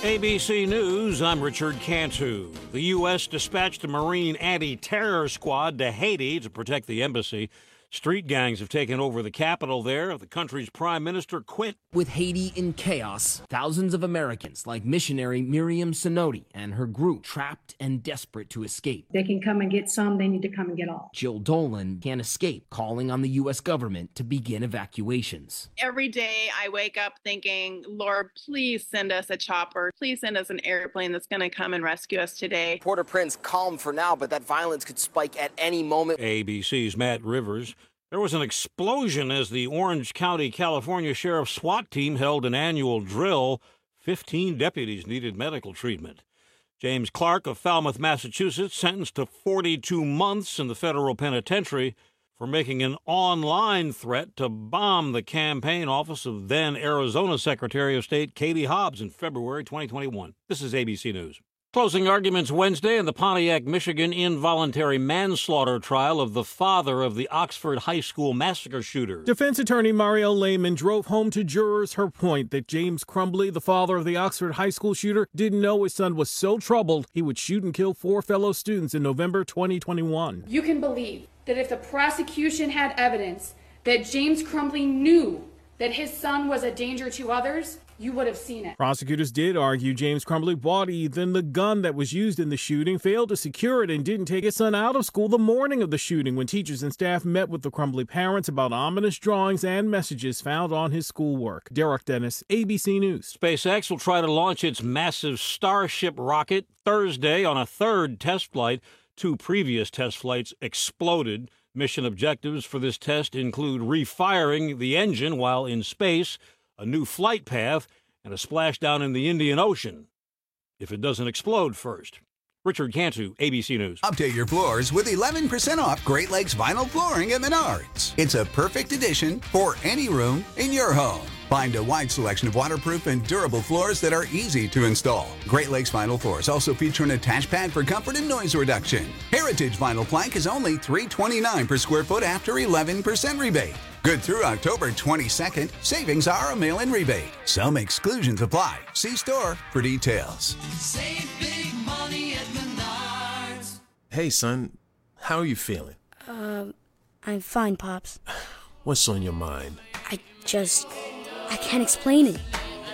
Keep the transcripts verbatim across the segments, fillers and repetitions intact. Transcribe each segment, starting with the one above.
A B C News, I'm Richard Cantu. The U S dispatched a Marine anti-terror squad to Haiti to protect the embassy. Street gangs have taken over the capital there. The country's prime minister quit. With Haiti in chaos, thousands of Americans like missionary Miriam Sinodi and her group trapped and desperate to escape. They can come and get some, they need to come and get all. Jill Dolan can't escape, calling on the U S government to begin evacuations. Every day I wake up thinking, Lord, please send us a chopper. Please send us an airplane that's going to come and rescue us today. Port-au-Prince calm for now, but that violence could spike at any moment. A B C's Matt Rivers. There was an explosion as the Orange County, California Sheriff's SWAT team held an annual drill. Fifteen deputies needed medical treatment. James Clark of Falmouth, Massachusetts, sentenced to forty-two months in the federal penitentiary for making an online threat to bomb the campaign office of then Arizona Secretary of State Katie Hobbs in February twenty twenty-one. This is A B C News. Closing arguments Wednesday in the Pontiac, Michigan involuntary manslaughter trial of the father of the Oxford High School massacre shooter. Defense attorney Marielle Lehman drove home to jurors her point that James Crumbley, the father of the Oxford High School shooter, didn't know his son was so troubled he would shoot and kill four fellow students in November twenty twenty-one. You can believe that if the prosecution had evidence that James Crumbley knew that his son was a danger to others, you would have seen it. Prosecutors did argue James Crumbley bought Ethan the gun that was used in the shooting, failed to secure it, and didn't take his son out of school the morning of the shooting when teachers and staff met with the Crumbley parents about ominous drawings and messages found on his schoolwork. Derek Dennis, A B C News. SpaceX will try to launch its massive Starship rocket Thursday on a third test flight. Two previous test flights exploded. Mission objectives for this test include refiring the engine while in space, a new flight path, and a splashdown in the Indian Ocean, if it doesn't explode first. Richard Cantu, A B C News. Update your floors with eleven percent off Great Lakes Vinyl Flooring at Menards. It's a perfect addition for any room in your home. Find a wide selection of waterproof and durable floors that are easy to install. Great Lakes Vinyl Floors also feature an attached pad for comfort and noise reduction. Heritage Vinyl Plank is only three hundred twenty-nine dollars per square foot after eleven percent rebate. Good through October twenty-second. Savings are a mail-in rebate. Some exclusions apply. See store for details. Save big money at Menards. Hey, son. How are you feeling? Um, I'm fine, Pops. What's on your mind? I just... I can't explain it.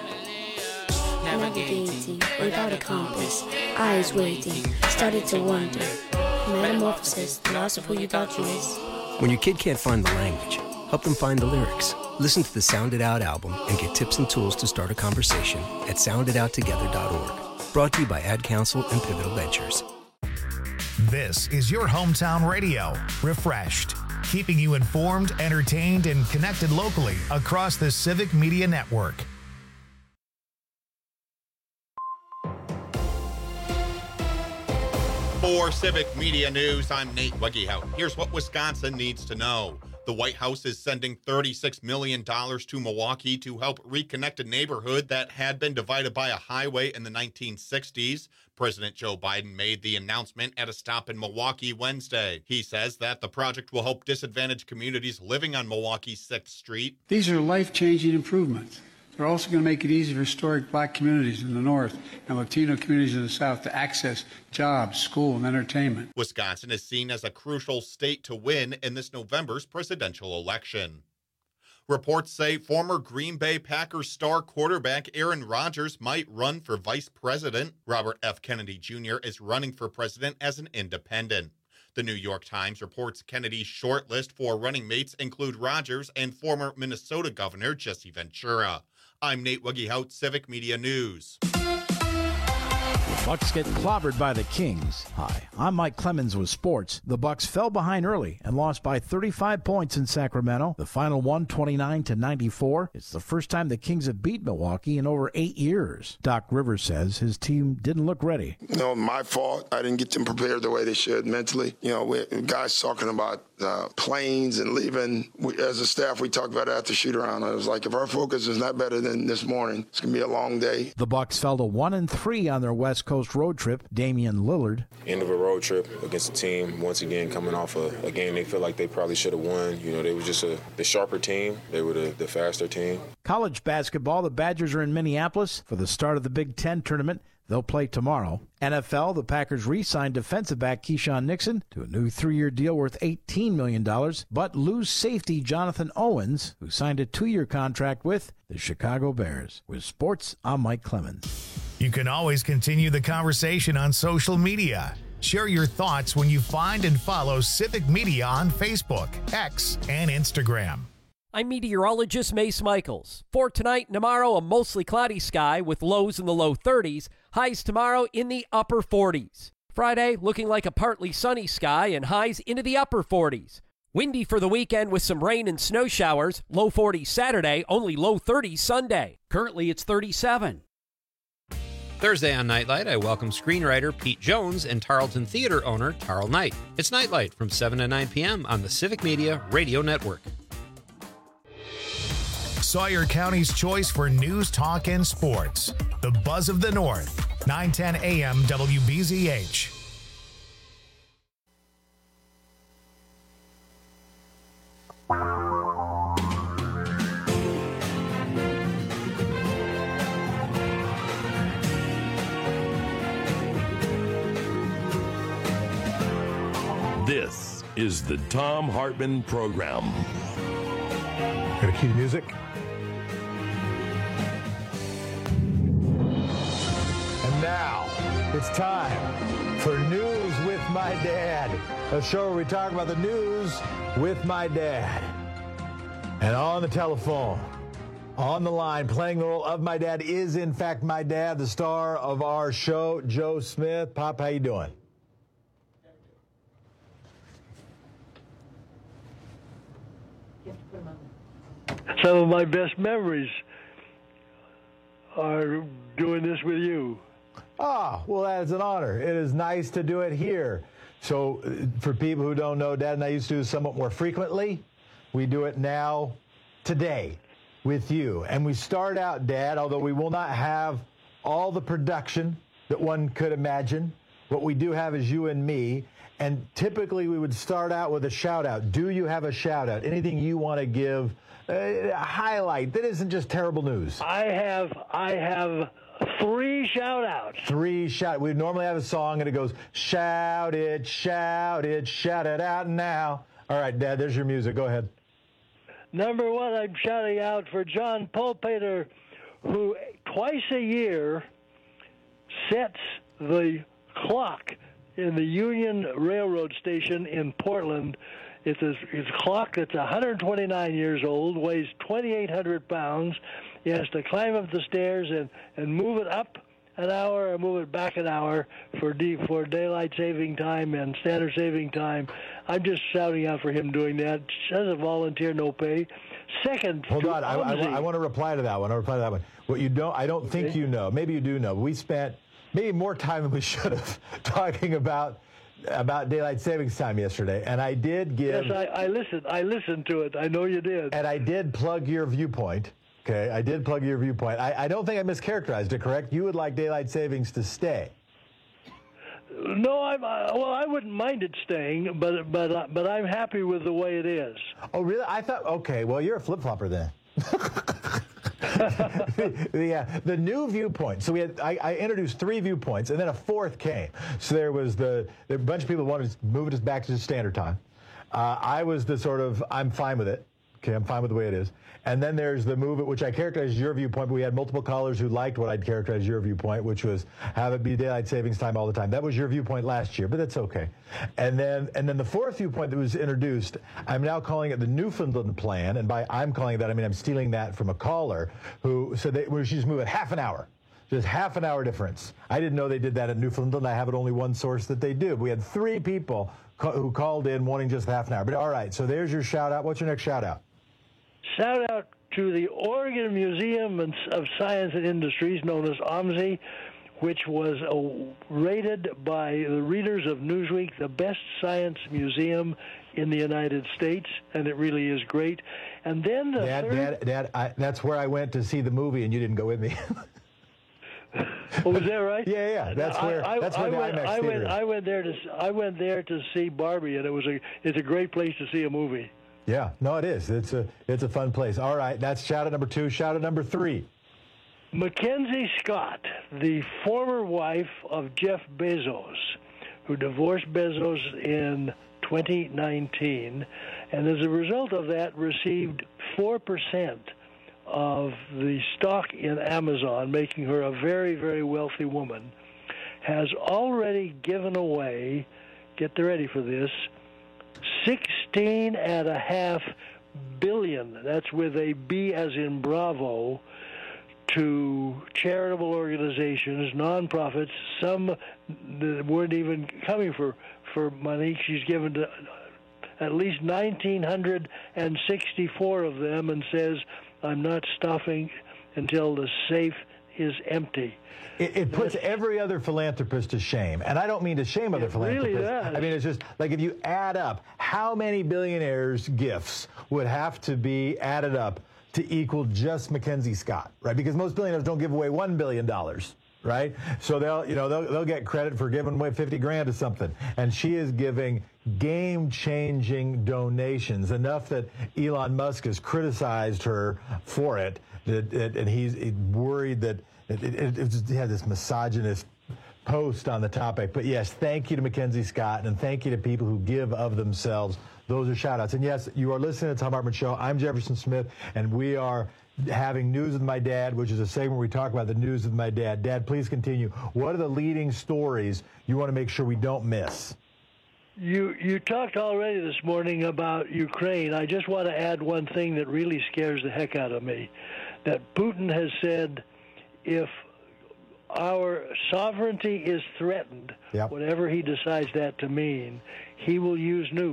Navigating without a compass. Eyes waiting. Started to wonder. Metamorphosis. The loss of who you thought you is. When your kid can't find the language, help them find the lyrics. Listen to the Sound It Out album and get tips and tools to start a conversation at sound it out together dot org. Brought to you by Ad Council and Pivotal Ventures. This is your hometown radio, refreshed, keeping you informed, entertained, and connected locally across the Civic Media Network. For Civic Media News, I'm Nate Weggehout. Here's what Wisconsin needs to know. The White House is sending thirty-six million dollars to Milwaukee to help reconnect a neighborhood that had been divided by a highway in the nineteen sixties. President Joe Biden made the announcement at a stop in Milwaukee Wednesday. He says that the project will help disadvantaged communities living on Milwaukee's sixth street. These are life-changing improvements. They're also going to make it easy for historic black communities in the north and Latino communities in the south to access jobs, school, and entertainment. Wisconsin is seen as a crucial state to win in this November's presidential election. Reports say former Green Bay Packers star quarterback Aaron Rodgers might run for vice president. Robert F. Kennedy Junior is running for president as an independent. The New York Times reports Kennedy's short list for running mates include Rodgers and former Minnesota Governor Jesse Ventura. I'm Nate Weggehout, Civic Media News. Bucks get clobbered by the Kings. Hi, I'm Mike Clemens with sports. The Bucks fell behind early and lost by thirty-five points in Sacramento. The final one twenty-nine to ninety-four. It's the first time the Kings have beat Milwaukee in over eight years. Doc Rivers says his team didn't look ready. You know, my fault. I didn't get them prepared the way they should mentally. You know, we, guys talking about uh, planes and leaving. We, as a staff, we talked about it after shoot around. I was like, if our focus is not better than this morning, it's gonna be a long day. The Bucks fell to one and three on their West West Coast road trip, Damian Lillard. End of a road trip against a team, once again, coming off a, a game they feel like they probably should have won. You know, they were just a, the sharper team. They were the, the faster team. College basketball, the Badgers are in Minneapolis for the start of the Big Ten tournament. They'll play tomorrow. N F L, the Packers re-signed defensive back Keyshawn Nixon to a new three-year deal worth eighteen million dollars, but lose safety Jonathan Owens, who signed a two-year contract with the Chicago Bears. With sports, I'm Mike Clemens. You can always continue the conversation on social media. Share your thoughts when you find and follow Civic Media on Facebook, X, and Instagram. I'm meteorologist Mace Michaels. For tonight and tomorrow, a mostly cloudy sky with lows in the low thirties, highs tomorrow in the upper forties. Friday, looking like a partly sunny sky and highs into the upper forties. Windy for the weekend with some rain and snow showers, low forties Saturday, only low thirties Sunday. Currently, it's thirty-seven. Thursday on Nightlight, I welcome screenwriter Pete Jones and Tarleton Theater owner Tarl Knight. It's Nightlight from seven to nine p.m. on the Civic Media Radio Network. Sawyer County's choice for news, talk, and sports. The Buzz of the North, nine ten a.m. W B Z H. This is the Thom Hartmann Program. Gotta cue the music. And now, it's time for News with My Dad, a show where we talk about the news with my dad. And on the telephone, on the line, playing the role of my dad is, in fact, my dad, the star of our show, Joe Smith. Pop, how you doing? Some of my best memories are doing this with you. Ah, well, that is an honor. It is nice to do it here. So uh, for people who don't know, Dad and I used to do this somewhat more frequently. We do it now, today, with you. And we start out, Dad, although we will not have all the production that one could imagine. What we do have is you and me. And typically we would start out with a shout out. Do you have a shout out? Anything you want to give a highlight that isn't just terrible news? I have I have three shout outs. Three shout. We normally have a song and it goes, shout it, shout it, shout it out now. All right, Dad, there's your music. Go ahead. Number one, I'm shouting out for John Polpater, who twice a year sets the clock in the Union Railroad Station in Portland. It's a, it's a clock that's one hundred twenty-nine years old, weighs twenty-eight hundred pounds. He has to climb up the stairs and, and move it up an hour and move it back an hour for de, for daylight saving time and standard saving time. I'm just shouting out for him doing that. As a volunteer, no pay. Second, hold on. I, I, I want to reply to that one. I reply to that one. What you don't, I don't think you know. Maybe you do know. We spent maybe more time than we should have talking about about daylight savings time yesterday, and I did give. Yes, I, I listened. I listened to it. I know you did. And I did plug your viewpoint. Okay, I did plug your viewpoint. I, I don't think I mischaracterized it. Correct? You would like daylight savings to stay. No, I'm. Uh, well, I wouldn't mind it staying, but but uh, but I'm happy with the way it is. Oh, really? I thought. Okay, well, you're a flip flopper then. the, uh, the new viewpoint. So we had I, I introduced three viewpoints, and then a fourth came. So there was the, the bunch of people wanted to move us back to standard time. Uh, I was the sort of I'm fine with it. Okay, I'm fine with the way it is. And then there's the move, which I characterized as your viewpoint, but we had multiple callers who liked what I'd characterized as your viewpoint, which was have it be daylight savings time all the time. That was your viewpoint last year, but that's okay. And then and then the fourth viewpoint that was introduced, I'm now calling it the Newfoundland plan, and by I'm calling it that, I mean I'm stealing that from a caller who said they we should just move it half an hour. Just half an hour difference. I didn't know they did that at Newfoundland. I have it only one source that they do. We had three people ca- who called in wanting just half an hour. But all right, so there's your shout out. What's your next shout out? Shout out to the Oregon Museum of Science and Industries, known as O M S I, which was uh, rated by the readers of Newsweek the best science museum in the United States, and it really is great. And then the Dad, third... Dad, Dad, I, that's where I went to see the movie, and you didn't go with me. Oh, was that right? Yeah, yeah. That's where I, I, that's where I the went, IMAX I theater went, is. I went there to I went there to see Barbie, and it was a it's a great place to see a movie. Yeah, no, it is. It's a it's a fun place. All right, that's shout out number two. Shout out number three. Mackenzie Scott, the former wife of Jeff Bezos, who divorced Bezos in twenty nineteen, and as a result of that received four percent of the stock in Amazon, making her a very, very wealthy woman, has already given away, get ready for this, sixteen and a half billion, that's with a B as in Bravo, to charitable organizations, nonprofits, some that weren't even coming for, for money. She's given to at least one thousand nine hundred sixty-four of them and says, I'm not stopping until the safe is empty. It, it puts every other philanthropist to shame. And I don't mean to shame other It philanthropists. really does. I mean, it's just like if you add up how many billionaires' gifts would have to be added up to equal just Mackenzie Scott, right? Because most billionaires don't give away one billion dollars, right? So they'll, you know, they'll, they'll get credit for giving away fifty grand to something. And she is giving game-changing donations, enough that Elon Musk has criticized her for it, that, that, and he's worried that it, it, it just had this misogynist post on the topic. But yes, thank you to Mackenzie Scott, and thank you to people who give of themselves. Those are shout-outs. And yes, you are listening to the Tom Hartman Show. I'm Jefferson Smith, and we are having News with My Dad, which is a segment where we talk about the news with my dad. Dad, please continue. What are the leading stories you want to make sure we don't miss? You you talked already this morning about Ukraine. I just want to add one thing that really scares the heck out of me, that Putin has said if our sovereignty is threatened, yep. whatever he decides that to mean, he will use nukes.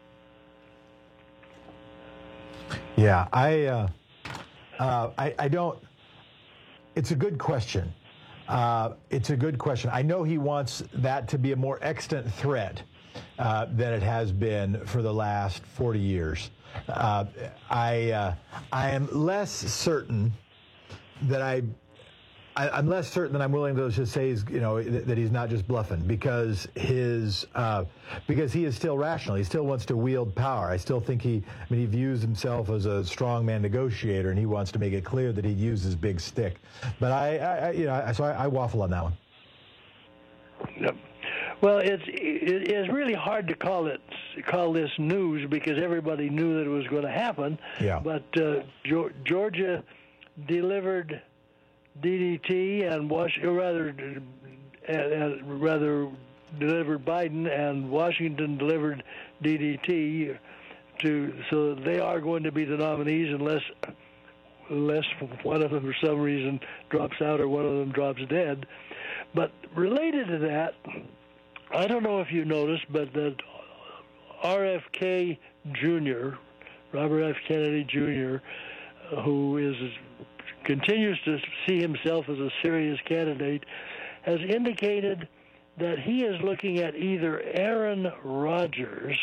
Yeah, I, uh, uh, I, I don't. It's a good question. Uh, it's a good question. I know he wants that to be a more extant threat uh, than it has been for the last forty years. Uh, I, uh, I am less certain that I. I, I'm less certain that I'm willing to just say, he's, you know, that, that he's not just bluffing, because his, uh, because he is still rational. He still wants to wield power. I still think he, I mean, he views himself as a strongman negotiator, and he wants to make it clear that he uses big stick. But I, I you know, so I, I waffle on that one. Yep. Well, it's it is really hard to call it call this news because everybody knew that it was going to happen. Yeah. But uh, Georgia delivered D D T and Washington, or rather, uh, uh, rather delivered Biden, and Washington delivered D D T to. So they are going to be the nominees unless, unless one of them for some reason drops out or one of them drops dead. But related to that, I don't know if you noticed, but that R F K Junior, Robert F. Kennedy Junior, uh, who is continues to see himself as a serious candidate, has indicated that he is looking at either Aaron Rodgers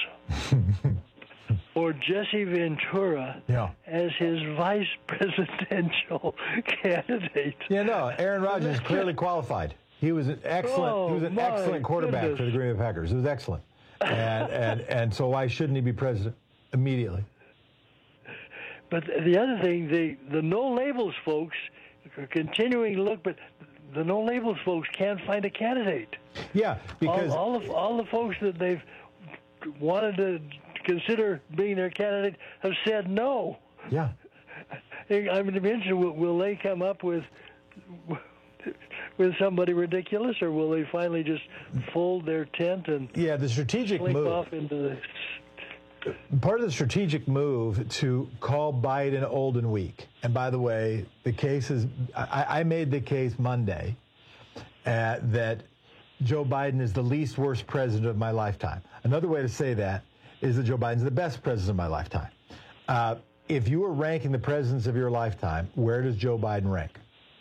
or Jesse Ventura yeah. as his vice presidential candidate. Yeah, no, Aaron Rodgers is clearly qualified. He was an excellent. Oh, he was an my excellent quarterback goodness. for the Green Bay Packers. It was excellent, and and and so why shouldn't he be president immediately? But the other thing, the the no labels folks are continuing to look, but the no labels folks can't find a candidate. Yeah, because all, all of all the folks that they've wanted to consider being their candidate have said no. Yeah. I'm interested. Will, will they come up with with somebody ridiculous, or will they finally just fold their tent and yeah, the strategic slink move off into the part of the strategic move to call Biden old and weak. And by the way, the case is, I, I made the case Monday uh, that Joe Biden is the least worst president of my lifetime. Another way to say that is that Joe Biden's the best president of my lifetime. Uh, if you were ranking the presidents of your lifetime, where does Joe Biden rank?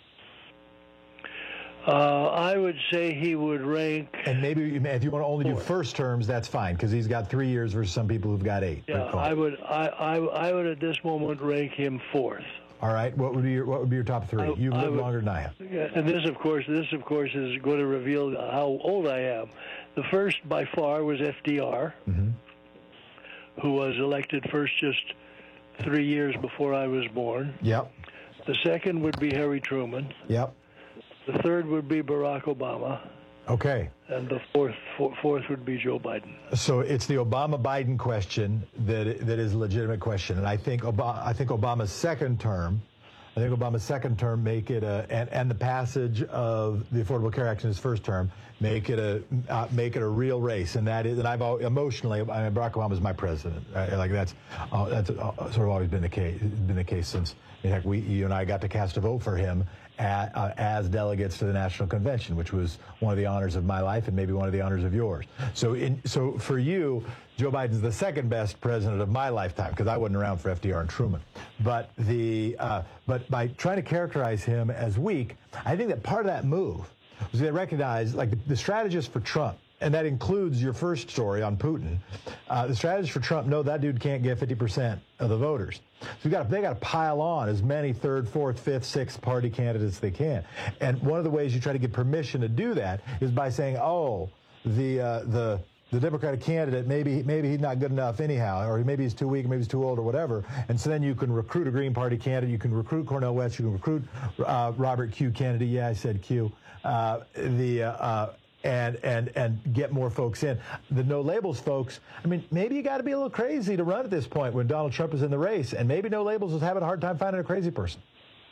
Uh, I would say he would rank. And maybe if you want to only do first terms, that's fine, because he's got three years versus some people who've got eight. Yeah, I would. I, I I would at this moment rank him fourth. All right. What would be your What would be your top three? I, You've I lived would, longer than I have. And this, of course, this of course is going to reveal how old I am. The first, by far, was F D R, mm-hmm. who was elected first just three years before I was born. Yep. The second would be Harry Truman. Yep. The third would be Barack Obama. Okay. And the fourth four, fourth would be Joe Biden. So it's the Obama-Biden question that that is a legitimate question, and I think Obama, I think Obama's second term, I think Obama's second term make it a and, and the passage of the Affordable Care Act in his first term make it a uh, make it a real race, and that is, and I've emotionally, I mean, Barack Obama is my president, right? Like that's uh, that's uh, sort of always been the case, been the case since in fact we you and I got to cast a vote for him. At, uh, as delegates to the National Convention, which was one of the honors of my life and maybe one of the honors of yours. So, in, so for you, Joe Biden's the second best president of my lifetime because I wasn't around for F D R and Truman. But the uh, but by trying to characterize him as weak, I think that part of that move was they recognized like the, the strategist for Trump. And that includes your first story on Putin. Uh, the strategists for Trump know that dude can't get fifty percent of the voters. So we got they got to pile on as many third, fourth, fifth, sixth party candidates they can. And one of the ways you try to get permission to do that is by saying, oh, the uh, the the Democratic candidate, maybe maybe he's not good enough anyhow, or maybe he's too weak, maybe he's too old or whatever. And so then you can recruit a Green Party candidate, you can recruit Cornel West, you can recruit uh, Robert Q. Kennedy. Yeah, I said Q. Uh, the uh, uh, and and and get more folks in. The no labels folks, I mean, maybe you got to be a little crazy to run at this point when Donald Trump is in the race, and maybe no labels is having a hard time finding a crazy person.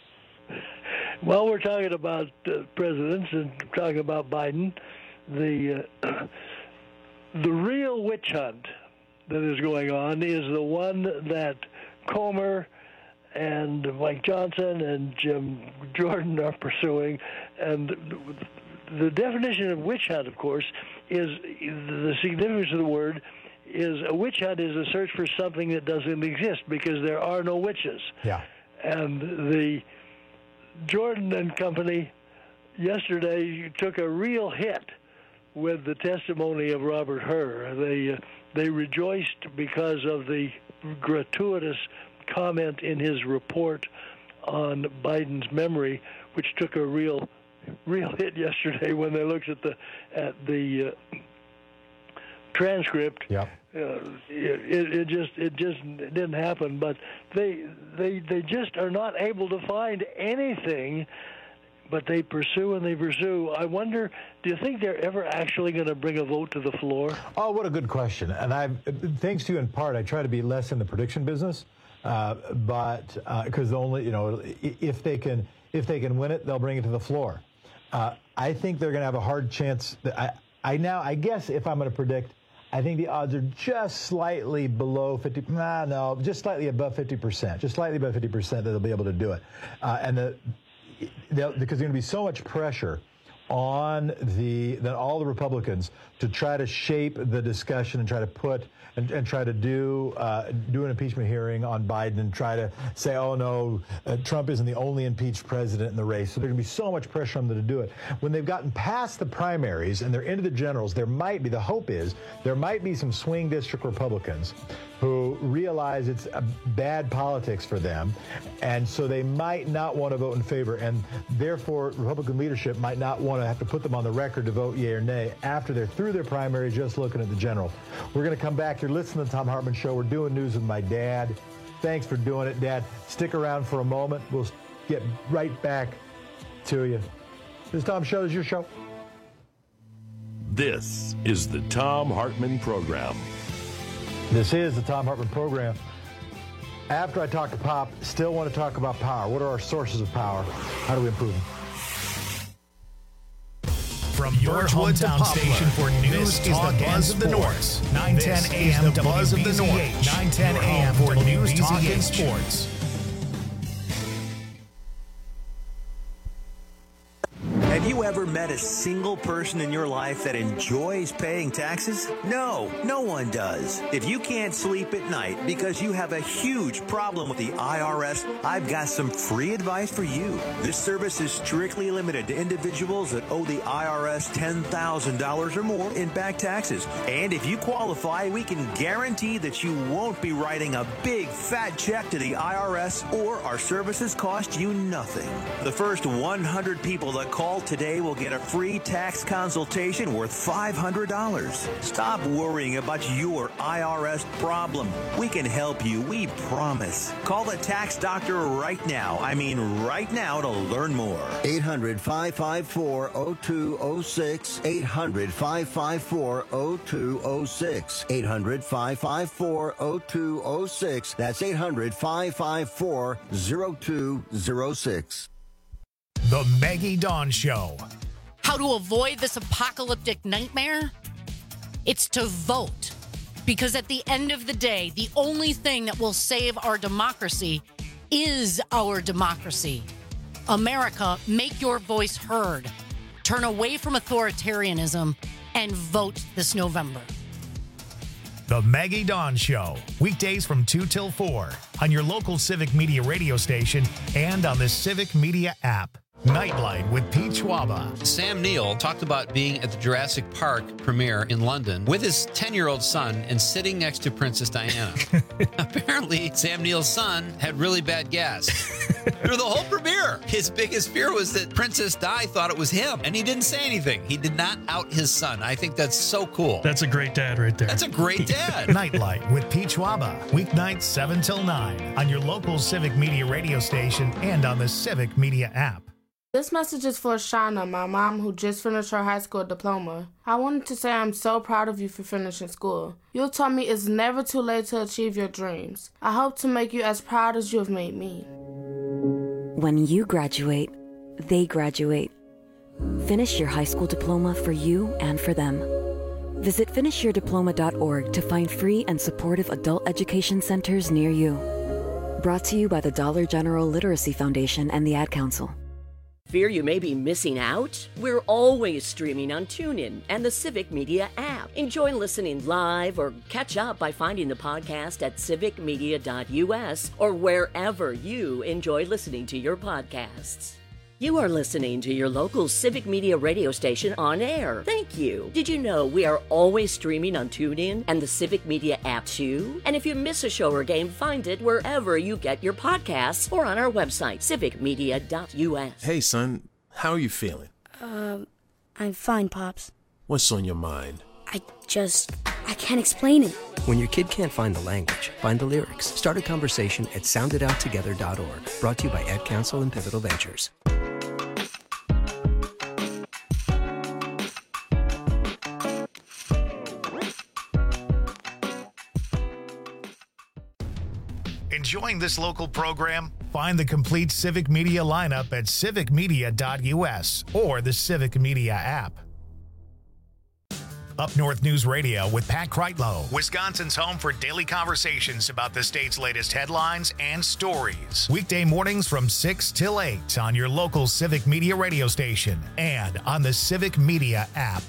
Well, we're talking about uh, presidents and talking about Biden. The uh, the real witch hunt that is going on is the one that Comer and Mike Johnson and Jim Jordan are pursuing, and the definition of witch hunt, of course, is the significance of the word is a witch hunt is a search for something that doesn't exist because there are no witches. Yeah. And the Jordan and company yesterday took a real hit with the testimony of Robert Hur. They uh, they rejoiced because of the gratuitous comment in his report on Biden's memory, which took a real real hit yesterday when they looked at the at the uh, transcript. Yeah. Uh, it, it just it just it didn't happen, but they they they just are not able to find anything. But they pursue and they pursue. I wonder, do you think they're ever actually going to bring a vote to the floor? Oh, what a good question. And I, thanks to you in part, I try to be less in the prediction business. Uh, but because uh, only, you know, if they can if they can win it, they'll bring it to the floor. Uh, I think they're going to have a hard chance. That I, I now, I guess if I'm going to predict, I think the odds are just slightly below fifty. Nah, no, just slightly above fifty percent. Just slightly above fifty percent that they'll be able to do it. Uh, and the because there's going to be so much pressure on the that all the Republicans to try to shape the discussion and try to put and, and try to do uh, do an impeachment hearing on Biden and try to say, oh no, uh, Trump isn't the only impeached president in the race. So there's going to be so much pressure on them to do it. When they've gotten past the primaries and they're into the generals, there might be the hope is there might be some swing district Republicans who realize it's a bad politics for them, and so they might not want to vote in favor, and therefore Republican leadership might not want to have to put them on the record to vote yea or nay after they're through their primary, just looking at the generals. We're going to come back. You're listening to the Thom Hartmann Show. We're doing news with my dad. Thanks for doing it, Dad. Stick around for a moment. We'll get right back to you. This Thom Show is your show. This is the Thom Hartmann Program. This is the Thom Hartmann Program. After I talk to Pop, still want to talk about power. What are our sources of power? How do we improve them? From your hometown station for news, talk, and Buzz of the North. nine ten A M the Buzz of the North. nine ten A M for news, talk, and sports. Hey, Have you ever met a single person in your life that enjoys paying taxes? No, no one does. If you can't sleep at night because you have a huge problem with the I R S, I've got some free advice for you. This service is strictly limited to individuals that owe the I R S ten thousand dollars or more in back taxes. And if you qualify, we can guarantee that you won't be writing a big fat check to the I R S, or our services cost you nothing. The first one hundred people that call today will get a free tax consultation worth five hundred dollars. Stop worrying about your I R S problem. We can help you, we promise. Call the tax doctor right now. I mean right now to learn more. eight hundred, five five four, oh two oh six. eight hundred, five five four, oh two oh six. eight hundred, five five four, oh two oh six. That's eight hundred, five five four, oh two oh six. The Maggie Dawn Show. How to avoid this apocalyptic nightmare? It's to vote. Because at the end of the day, the only thing that will save our democracy is our democracy. America, make your voice heard. Turn away from authoritarianism and vote this November. The Maggie Dawn Show. Weekdays from two till four on your local Civic Media radio station and on the Civic Media app. Nightlight with Pete Schwaba. Sam Neill talked about being at the Jurassic Park premiere in London with his ten-year-old son and sitting next to Princess Diana. Apparently, Sam Neill's son had really bad gas through the whole premiere. His biggest fear was that Princess Di thought it was him, and he didn't say anything. He did not out his son. I think that's so cool. That's a great dad right there. That's a great dad. Nightlight with Pete Schwaba. Weeknights seven till nine on your local Civic Media radio station and on the Civic Media app. This message is for Shauna, my mom, who just finished her high school diploma. I wanted to say I'm so proud of you for finishing school. You taught me it's never too late to achieve your dreams. I hope to make you as proud as you have made me. When you graduate, they graduate. Finish your high school diploma for you and for them. Visit finish your diploma dot org to find free and supportive adult education centers near you. Brought to you by the Dollar General Literacy Foundation and the Ad Council. Fear you may be missing out? We're always streaming on TuneIn and the Civic Media app. Enjoy listening live or catch up by finding the podcast at civic media dot u s or wherever you enjoy listening to your podcasts. You are listening to your local Civic Media radio station on air. Thank you. Did you know we are always streaming on TuneIn and the Civic Media app too? And if you miss a show or game, find it wherever you get your podcasts or on our website, civic media dot u s. Hey, son, how are you feeling? Um, I'm fine, Pops. What's on your mind? I just, I can't explain it. When your kid can't find the language, find the lyrics. Start a conversation at sound it out together dot org. Brought to you by Ad Council and Pivotal Ventures. Enjoying this local program? Find the complete Civic Media lineup at civic media dot u s or the Civic Media app. Up North News Radio with Pat Kreitlow, Wisconsin's home for daily conversations about the state's latest headlines and stories. Weekday mornings from six till eight on your local Civic Media radio station and on the Civic Media app.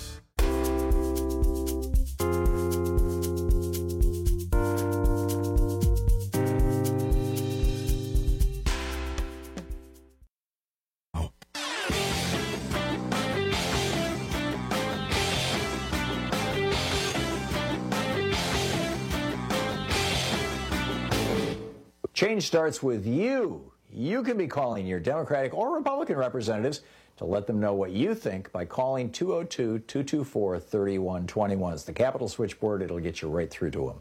Change starts with you. You can be calling your Democratic or Republican representatives to let them know what you think by calling two oh two, two two four, three one two one. It's the Capitol switchboard. It'll get you right through to them.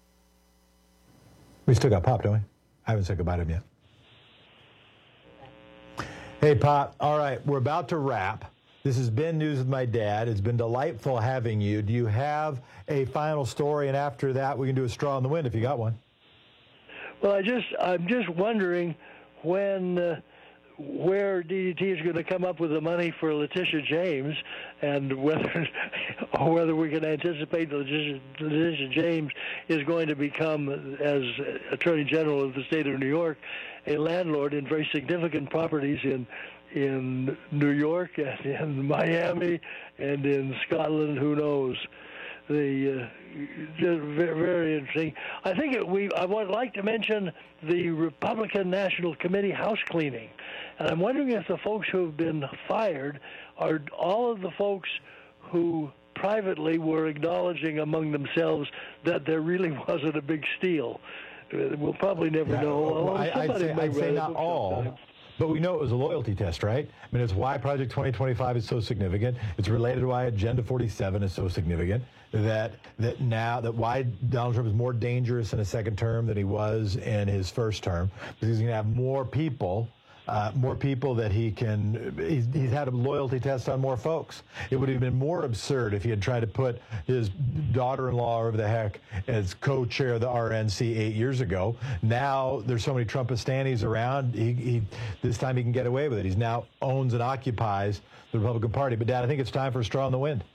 We still got Pop, don't we? I haven't said goodbye to him yet. Hey, Pop. All right, we're about to wrap. This has been News with My Dad. It's been delightful having you. Do you have a final story? And after that, we can do a straw in the wind if you got one. Well, I just, I'm just wondering when, uh, where D D T is going to come up with the money for Letitia James, and whether, or whether we can anticipate that Letitia, Letitia James is going to become, as Attorney General of the state of New York, a landlord in very significant properties in in New York and in Miami and in Scotland. Who knows? The uh, just very, very interesting. I think it, we. I would like to mention the Republican National Committee house cleaning, and I'm wondering if the folks who have been fired are all of the folks who privately were acknowledging among themselves that there really wasn't a big steal. We'll probably never yeah, know. Well, I, I'd say, I'd say not all. Sometimes. But we know it was a loyalty test, right? I mean, it's why Project twenty twenty-five is so significant. It's related to why Agenda forty-seven is so significant. That that now that why Donald Trump is more dangerous in a second term than he was in his first term, because he's going to have more people. Uh, more people that he can, he's, he's had a loyalty test on more folks. It would have been more absurd if he had tried to put his daughter-in-law, or the heck, as co-chair of the R N C eight years ago. Now there's so many Trumpistanis around, he, he, this time he can get away with it. He's now owns and occupies the Republican Party. But, Dad, I think it's time for a straw in the wind.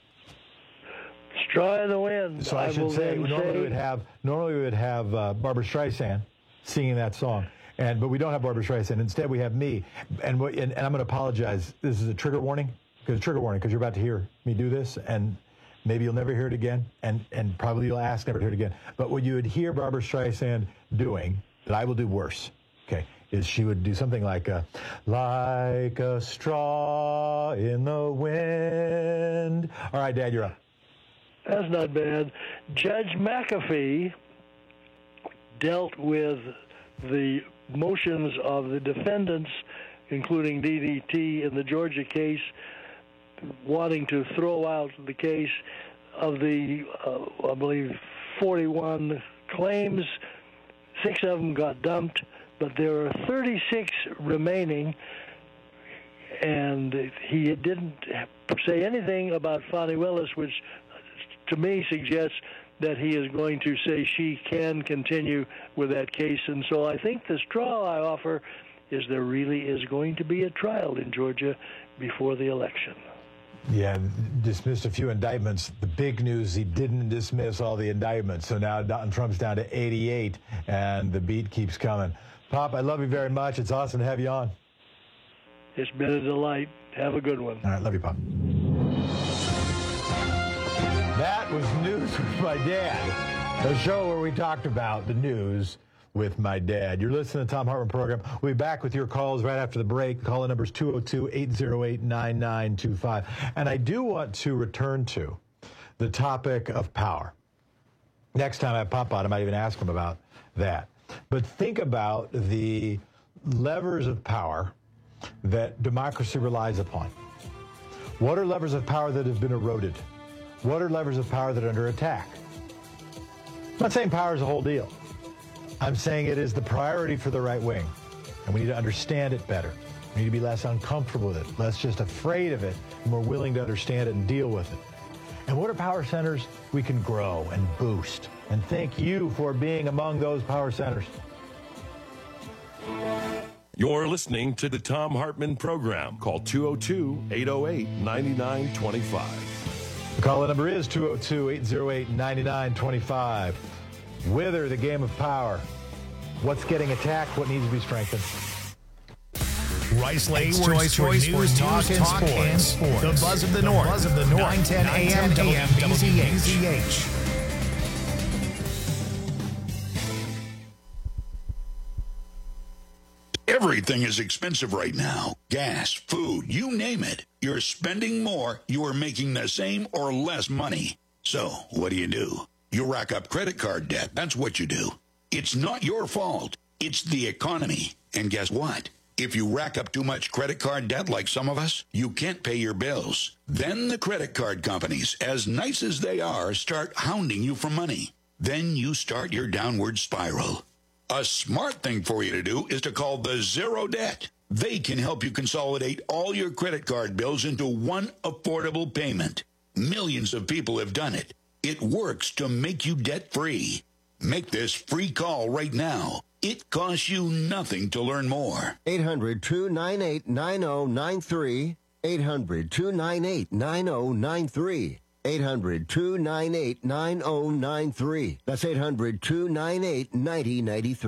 Straw in the wind. So I, I should say, normally say... we would have, normally we would have uh, Barbra Streisand singing that song. And but we don't have Barbra Streisand. Instead, we have me. And, and, and I'm going to apologize. This is a trigger warning. Because trigger warning, because you're about to hear me do this, and maybe you'll never hear it again, and, and probably you'll ask never to hear it again. But what you would hear Barbra Streisand doing, that I will do worse, okay, is she would do something like a, like a straw in the wind. All right, Dad, you're up. That's not bad. Judge McAfee dealt with the motions of the defendants, including D D T in the Georgia case, wanting to throw out the case of the, uh, I believe, forty-one claims. Six of them got dumped, but there are thirty-six remaining, and he didn't say anything about Fani Willis, which to me suggests that he is going to say she can continue with that case. And so I think the straw I offer is there really is going to be a trial in Georgia before the election. Yeah, dismissed a few indictments. The big news, he didn't dismiss all the indictments. So now Donald Trump's down to eighty-eight, and the beat keeps coming. Pop, I love you very much. It's awesome to have you on. It's been a delight. Have a good one. All right, love you, Pop. That was News with My Dad, a show where we talked about the news with my dad. You're listening to the Thom Hartmann Program. We'll be back with your calls right after the break. The call-in number is two oh two, eight oh eight, nine nine two five. And I do want to return to the topic of power. Next time I pop on, I might even ask him about that. But think about the levers of power that democracy relies upon. What are levers of power that have been eroded? What are levers of power that are under attack? I'm not saying power is the whole deal. I'm saying it is the priority for the right wing, and we need to understand it better. We need to be less uncomfortable with it, less just afraid of it, and more willing to understand it and deal with it. And what are power centers we can grow and boost? And thank you for being among those power centers. You're listening to the Thom Hartmann Program. Call two oh two, eight oh eight, nine nine two five. The call number is two oh two, eight oh eight, nine nine two five. Wither the game of power. What's getting attacked? What needs to be strengthened? Rice Lake's choice, choice for news, talk, and, talk sports. and sports. The Buzz of the the North. Buzz of the North. nine ten A M W Z H. Everything is expensive right now. Gas, food, you name it. You're spending more, you are making the same or less money. So, what do you do? You rack up credit card debt. That's what you do. It's not your fault. It's the economy. And guess what? If you rack up too much credit card debt like some of us, you can't pay your bills. Then the credit card companies, as nice as they are, start hounding you for money. Then you start your downward spiral. A smart thing for you to do is to call the Zero Debt. They can help you consolidate all your credit card bills into one affordable payment. Millions of people have done it. It works to make you debt-free. Make this free call right now. It costs you nothing to learn more. eight hundred, two nine eight, nine oh nine three. eight hundred, two nine eight, nine oh nine three. eight hundred, two nine eight, nine oh nine three. That's eight hundred, two nine eight, nine oh nine three.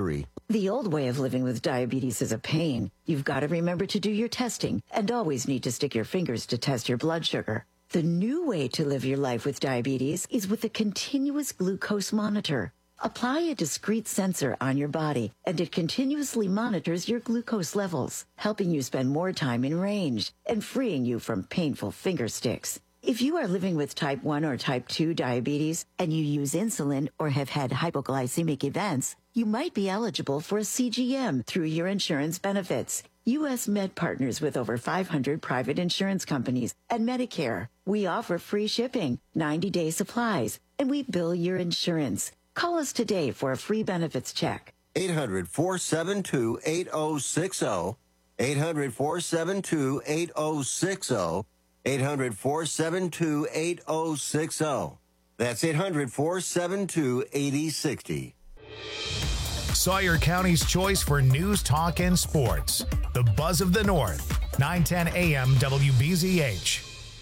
The old way of living with diabetes is a pain. You've got to remember to do your testing and always need to stick your fingers to test your blood sugar. The new way to live your life with diabetes is with a continuous glucose monitor. Apply a discrete sensor on your body, and it continuously monitors your glucose levels, helping you spend more time in range and freeing you from painful finger sticks. If you are living with type one or type two diabetes and you use insulin or have had hypoglycemic events, you might be eligible for a C G M through your insurance benefits. U S Med partners with over five hundred private insurance companies and Medicare. We offer free shipping, ninety-day supplies, and we bill your insurance. Call us today for a free benefits check. eight hundred, four seven two, eight oh six oh. eight hundred, four seven two, eight oh six oh. eight hundred, four seven two, eight oh six oh. That's eight hundred, four seven two, eight oh six oh. Sawyer County's choice for news, talk, and sports. The Buzz of the North, nine ten A M W B Z H.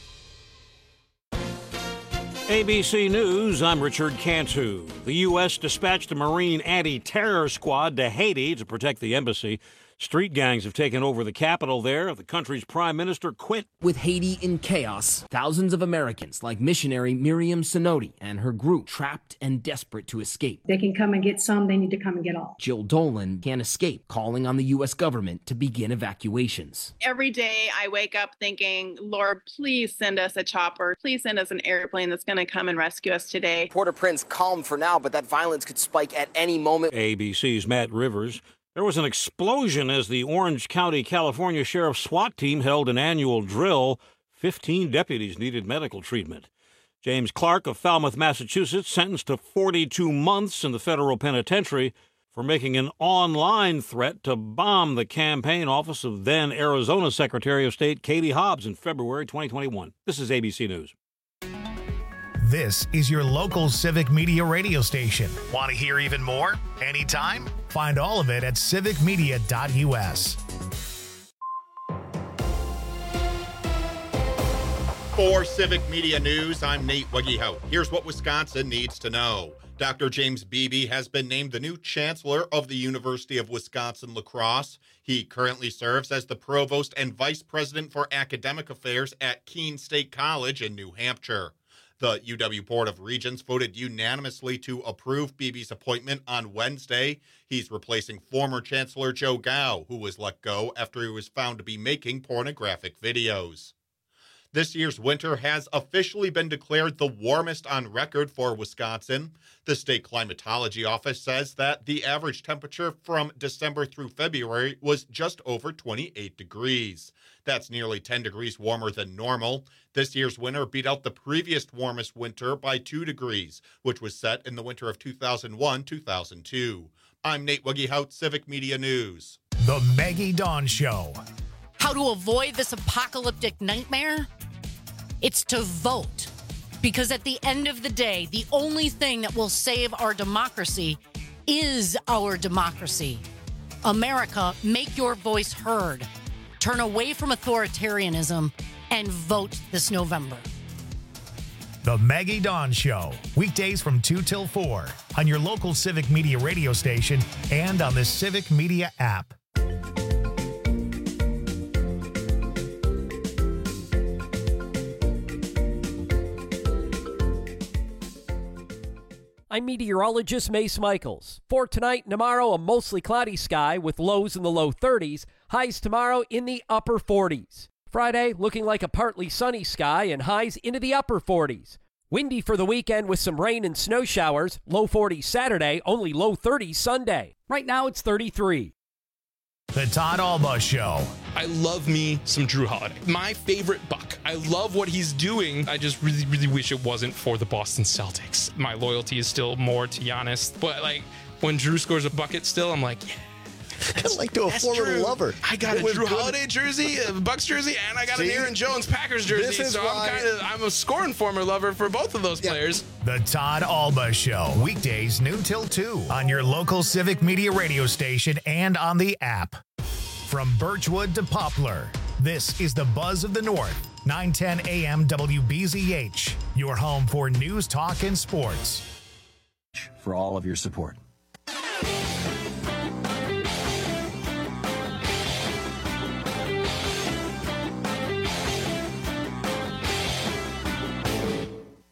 A B C News, I'm Richard Cantu. The U S dispatched a Marine anti-terror squad to Haiti to protect the embassy. Street gangs have taken over the capital there. The country's prime minister quit. With Haiti in chaos, thousands of Americans like missionary Miriam Sinodi and her group trapped and desperate to escape. They can come and get some, they need to come and get all. Jill Dolan can't escape, calling on the U S government to begin evacuations. Every day I wake up thinking, Lord, please send us a chopper. Please send us an airplane that's going to come and rescue us today. Port-au-Prince calm for now, but that violence could spike at any moment. A B C's Matt Rivers. There was an explosion as the Orange County, California Sheriff's SWAT team held an annual drill. Fifteen deputies needed medical treatment. James Clark of Falmouth, Massachusetts, sentenced to forty-two months in the federal penitentiary for making an online threat to bomb the campaign office of then Arizona Secretary of State Katie Hobbs in February twenty twenty-one. This is A B C News. This is your local Civic Media radio station. Want to hear even more? Anytime? Find all of it at civic media dot U S. For Civic Media News, I'm Nate Weggehout. Here's what Wisconsin needs to know. Doctor James Beebe has been named the new chancellor of the University of Wisconsin-La Crosse. He currently serves as the provost and vice president for academic affairs at Keene State College in New Hampshire. The U W Board of Regents voted unanimously to approve Beebe's appointment on Wednesday. He's replacing former Chancellor Joe Gao, who was let go after he was found to be making pornographic videos. This year's winter has officially been declared the warmest on record for Wisconsin. The state climatology office says that the average temperature from December through February was just over twenty-eight degrees. That's nearly ten degrees warmer than normal. This year's winter beat out the previous warmest winter by two degrees, which was set in the winter of two thousand one to two thousand two. I'm Nate Weggehout, Civic Media News. The Maggie Dawn Show. How to avoid this apocalyptic nightmare? It's to vote. Because at the end of the day, the only thing that will save our democracy is our democracy. America, make your voice heard. Turn away from authoritarianism and vote this November. The Maggie Dawn Show. Weekdays from two till four on your local Civic Media radio station and on the Civic Media app. I'm meteorologist Mace Michaels. For tonight and tomorrow, a mostly cloudy sky with lows in the low thirties, highs tomorrow in the upper forties. Friday, looking like a partly sunny sky and highs into the upper forties. Windy for the weekend with some rain and snow showers, low forties Saturday, only low thirties Sunday. Right now it's thirty-three. The Todd Alba Show. I love me some Drew Holiday. My favorite Buck. I love what he's doing. I just really, really wish it wasn't for the Boston Celtics. My loyalty is still more to Giannis. But, like, when Drew scores a bucket still, I'm like, yeah. Kind of like to a former true. lover. I got it a Drew good. Holiday jersey, a Bucks jersey, and I got See? an Aaron Jones Packers jersey. This is so why... I'm kind of I'm a scoring former lover for both of those yeah. players. The Todd Alba Show. Weekdays noon till two on your local Civic Media radio station and on the app. From Birchwood to Poplar, this is the Buzz of the North. nine ten A M W B Z H. Your home for news, talk, and sports. For all of your support.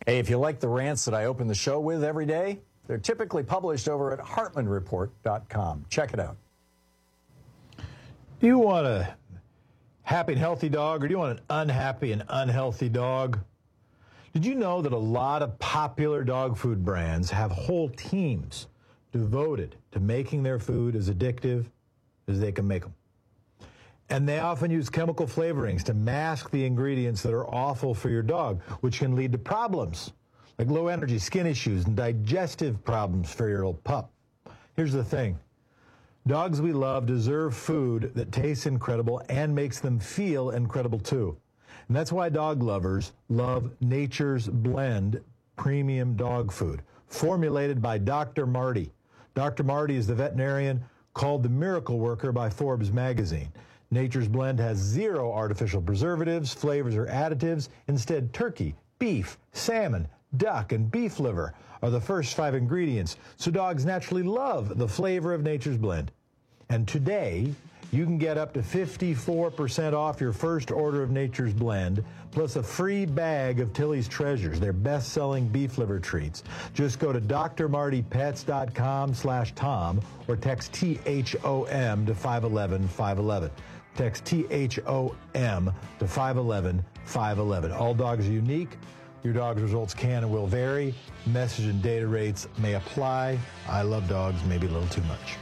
Hey, if you like the rants that I open the show with every day, they're typically published over at Hartman Report dot com. Check it out. Do you want a happy and healthy dog, or do you want an unhappy and unhealthy dog? Did you know that a lot of popular dog food brands have whole teams devoted to making their food as addictive as they can make them? And they often use chemical flavorings to mask the ingredients that are awful for your dog, which can lead to problems like low energy, skin issues, and digestive problems for your old pup. Here's the thing. Dogs we love deserve food that tastes incredible and makes them feel incredible too. And that's why dog lovers love Nature's Blend premium dog food, formulated by Doctor Marty. Doctor Marty is the veterinarian called the miracle worker by Forbes magazine. Nature's Blend has zero artificial preservatives, flavors, or additives. Instead, turkey, beef, salmon, duck, and beef liver are the first five ingredients, so dogs naturally love the flavor of Nature's Blend. And today, you can get up to fifty-four percent off your first order of Nature's Blend, plus a free bag of Tilly's Treasures, their best-selling beef liver treats. Just go to D R Marty Pets dot com slash Tom or text T H O M to five one one, five one one. Text T H O M to five one one, five one one. All dogs are unique. Your dog's results can and will vary. Message and data rates may apply. I love dogs, maybe a little too much.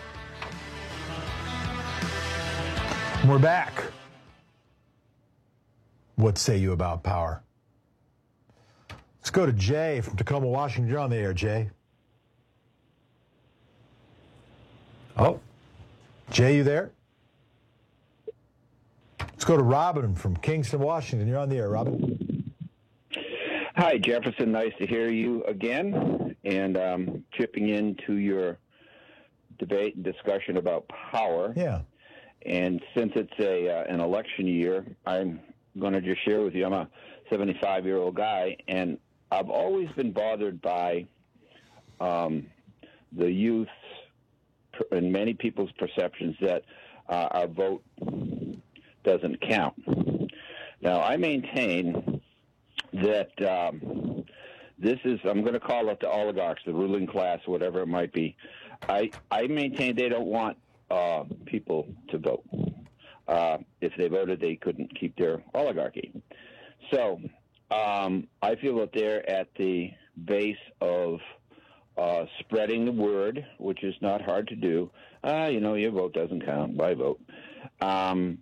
We're back. What say you about power? Let's go to Jay from Tacoma, Washington. You're on the air, Jay. Oh, Jay, you there? Let's go to Robin from Kingston, Washington. You're on the air, Robin. Hi, Jefferson. Nice to hear you again. And um, chipping into your debate and discussion about power. Yeah. And since it's a uh, an election year, I'm going to just share with you, I'm a seventy-five-year-old guy, and I've always been bothered by um, the youth and many people's perceptions that uh, our vote doesn't count. Now, I maintain that um, this is, I'm going to call it the oligarchs, the ruling class, whatever it might be. I, I maintain they don't want uh, people to vote. Uh, if they voted, they couldn't keep their oligarchy. So um, I feel that they're at the base of uh, spreading the word, which is not hard to do. Uh, you know, your vote doesn't count, by vote. Um,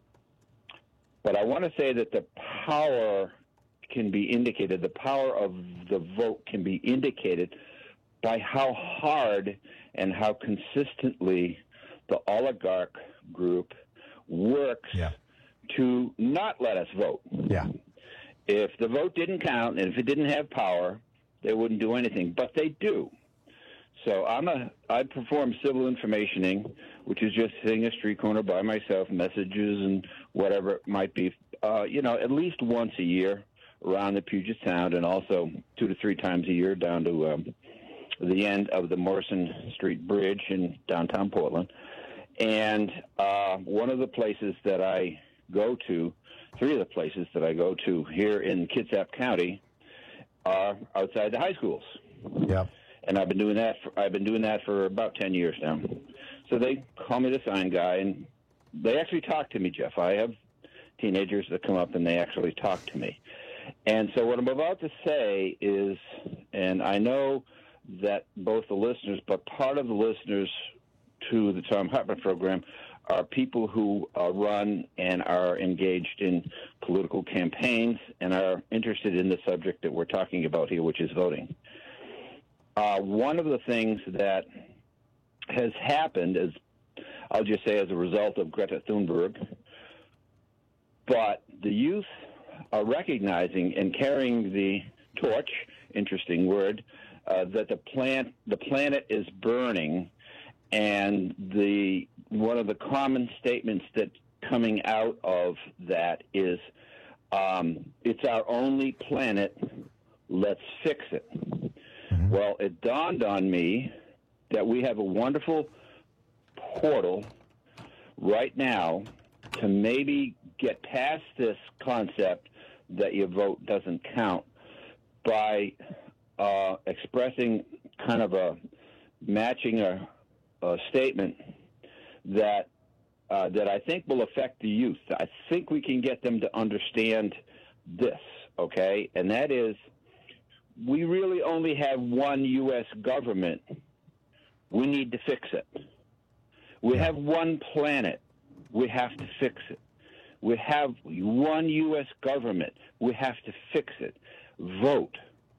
but I want to say that the power can be indicated, the power of the vote can be indicated by how hard and how consistently the oligarch group works yeah. to not let us vote. Yeah. If the vote didn't count and if it didn't have power, they wouldn't do anything, but they do. So I'm a, I perform civil informationing, which is just sitting a street corner by myself, messages and whatever it might be, uh, you know, at least once a year around the Puget Sound, and also two to three times a year down to um, the end of the Morrison Street Bridge in downtown Portland. And uh, one of the places that I go to, three of the places that I go to here in Kitsap County are outside the high schools. Yeah. And I've been doing that for, I've been doing that for about ten years now. So they call me the sign guy, and they actually talk to me, Jeff. I have teenagers that come up and they actually talk to me. And so what I'm about to say is, and I know that both the listeners, but part of the listeners to the Tom Hartman program are people who uh, run and are engaged in political campaigns and are interested in the subject that we're talking about here, which is voting. Uh, one of the things that has happened is, I'll just say as a result of Greta Thunberg, but the youth are recognizing and carrying the torch, interesting word, uh, that the plant, the planet is burning, and the one of the common statements that's coming out of that is, um, it's our only planet, let's fix it. Mm-hmm. Well, it dawned on me that we have a wonderful portal right now to maybe get past this concept that your vote doesn't count by uh, expressing kind of a matching a, a statement that uh, that I think will affect the youth. I think we can get them to understand this, okay? And that is, we really only have one U S government. We need to fix it. We have one planet. We have to fix it. We have one U S government. We have to fix it. Vote.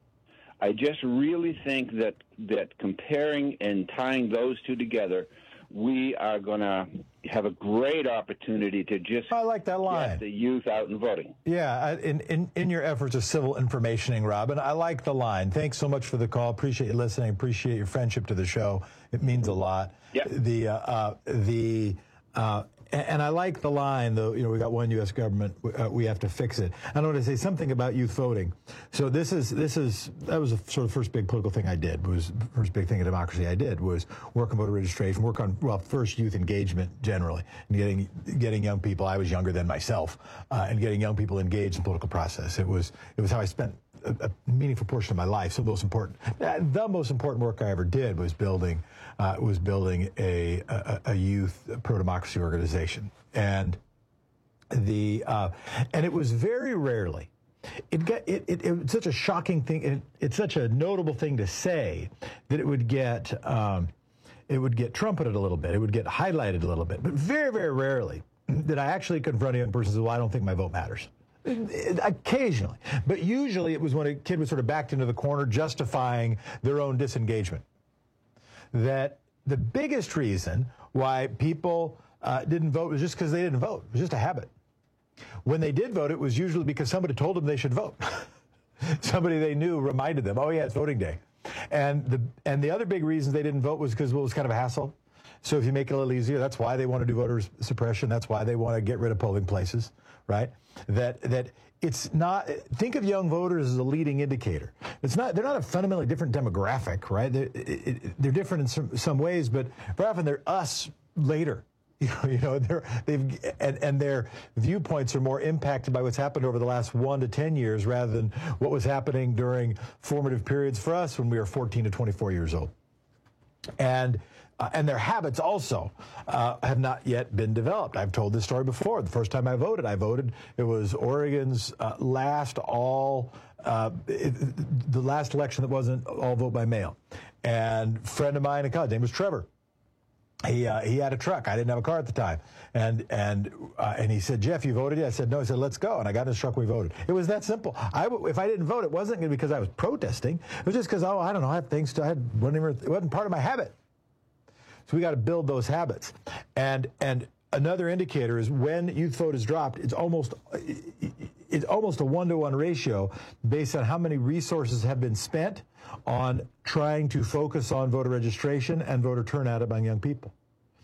I just really think that, that comparing and tying those two together, we are going to have a great opportunity to just I like that line. Get the youth out and voting. Yeah, in, in, in your efforts of civil informationing, Robin, I like the line. Thanks so much for the call. Appreciate you listening. Appreciate your friendship to the show. It means a lot. Yeah. The, uh, uh, the, uh, and I like the line, though, you know, we got one U S government, uh, we have to fix it. I want to say something about youth voting. So this is, this is, that was the sort of first big political thing I did, was the first big thing in democracy I did, was work on voter registration, work on, well, first youth engagement generally, and getting, getting young people, I was younger than myself, uh, and getting young people engaged in the political process. It was, it was how I spent a, a meaningful portion of my life. So the most important, the most important work I ever did was building, uh, was building a, a, a youth pro-democracy organization. And the, uh, and it was very rarely, it got, it, it, it was such a shocking thing. It, it's such a notable thing to say that it would get, um, it would get trumpeted a little bit. It would get highlighted a little bit, but very, very rarely did I actually confront a young person and say, well, I don't think my vote matters. Occasionally, but usually it was when a kid was sort of backed into the corner justifying their own disengagement. That the biggest reason why people uh, didn't vote was just because they didn't vote. It was just a habit. When they did vote, it was usually because somebody told them they should vote. Somebody they knew reminded them, oh yeah, it's voting day. And the, and the other big reason they didn't vote was because, well, it was kind of a hassle. So if you make it a little easier, that's why they want to do voter suppression. That's why they want to get rid of polling places, right? That that it's not. Think of young voters as a leading indicator. It's not. They're not a fundamentally different demographic, right? They're, it, they're different in some, some ways, but very often they're us later. You know, you know they're they've and, and their viewpoints are more impacted by what's happened over the last one to ten years rather than what was happening during formative periods for us when we were fourteen to twenty-four years old. And. Uh, and their habits also uh, have not yet been developed. I've told this story before. The first time I voted, I voted, it was Oregon's uh, last all, uh, it, the last election that wasn't all vote by mail. And a friend of mine in college, his name was Trevor. He uh, he had a truck. I didn't have a car at the time. And and uh, and he said, Jeff, you voted yet? I said, no. He said, let's go. And I got in his truck, we voted. It was that simple. I, if I didn't vote, it wasn't because I was protesting. It was just because, oh, I don't know, I have things to, I had, wasn't even, it wasn't part of my habit. So we got to build those habits. And and another indicator is when youth vote is dropped, it's almost it's almost a one-to-one ratio based on how many resources have been spent on trying to focus on voter registration and voter turnout among young people.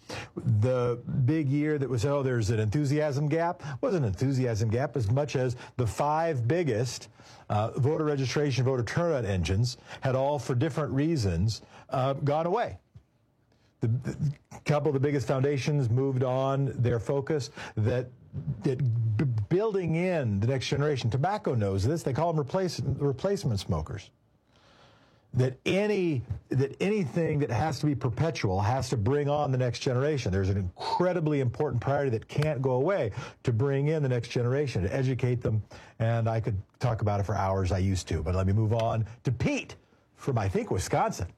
The big year that was, oh, there's an enthusiasm gap, wasn't an enthusiasm gap as much as the five biggest uh, voter registration, voter turnout engines had all, for different reasons, uh, gone away. The, the couple of the biggest foundations moved on their focus. That that b- building in the next generation. Tobacco knows this. They call them replace, replacement smokers. That any that anything that has to be perpetual has to bring on the next generation. There's an incredibly important priority that can't go away to bring in the next generation, to educate them. And I could talk about it for hours. I used to, but let me move on to Pete from, I think, Wisconsin.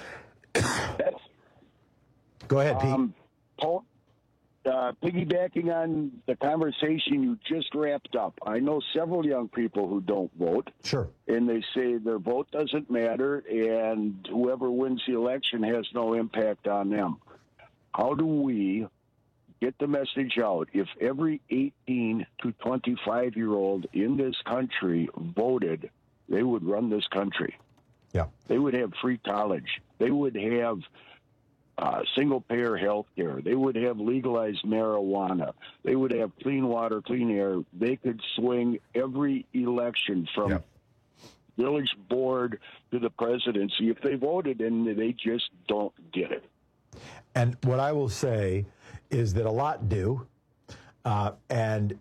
Go ahead, Pete. Um, Paul, uh, piggybacking on the conversation you just wrapped up, I know several young people who don't vote. Sure. And they say their vote doesn't matter, and whoever wins the election has no impact on them. How do we get the message out? If every eighteen to twenty-five-year-old in this country voted, they would run this country. Yeah. They would have free college. They would have Uh, single-payer health care. They would have legalized marijuana. They would have clean water, clean air. They could swing every election from yep. village board to the presidency if they voted, and they just don't get it. And what I will say is that a lot do, uh, and